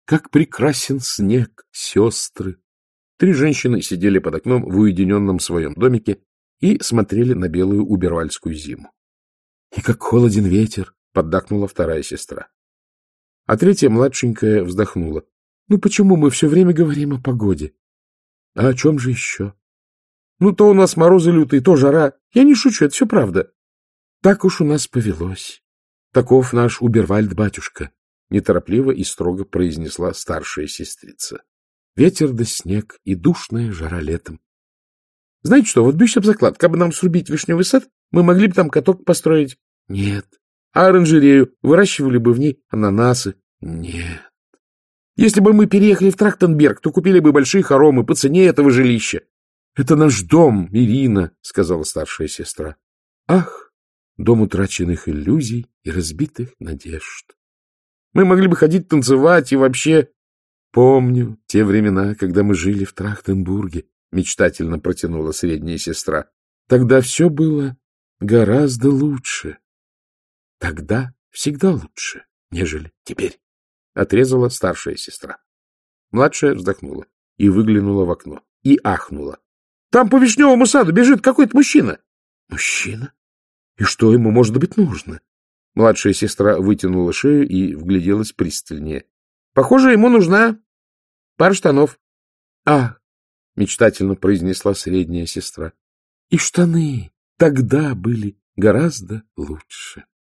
как прекрасен снег, сестры. 3 женщины сидели под окном в уединенном своем домике и смотрели на белую убервальскую зиму. — И как холоден ветер! — поддакнула вторая сестра. А третья, младшенькая, вздохнула. — Ну почему мы все время говорим о погоде? — А о чем же еще? — Ну, то у нас морозы лютые, то жара. Я не шучу, это все правда. — Так уж у нас повелось. Таков наш Убервальд-батюшка, — неторопливо и строго произнесла старшая сестрица. Ветер да снег и душная жара летом. Знаете что, вот бьюсь об заклад, как бы нам срубить вишневый сад, мы могли бы там каток построить. Нет. А оранжерею выращивали бы в ней ананасы. Нет. Если бы мы переехали в Трахтенберг, то купили бы большие хоромы по цене этого жилища. Это наш дом, Ирина, — сказала старшая сестра. Ах, дом утраченных иллюзий и разбитых надежд. Мы могли бы ходить танцевать и вообще... Помню те времена, когда мы жили в Трахтенбурге, — мечтательно протянула средняя сестра. Тогда все было гораздо лучше. Тогда всегда лучше, нежели теперь, — отрезала старшая сестра. Младшая вздохнула и выглянула в окно. И ахнула. — Там по вишневому саду бежит какой-то мужчина. — Мужчина? И что ему, может быть, нужно? Младшая сестра вытянула шею и вгляделась пристальнее. — Похоже, ему нужна пара штанов. — Ах! — мечтательно произнесла средняя сестра. — И штаны тогда были гораздо лучше.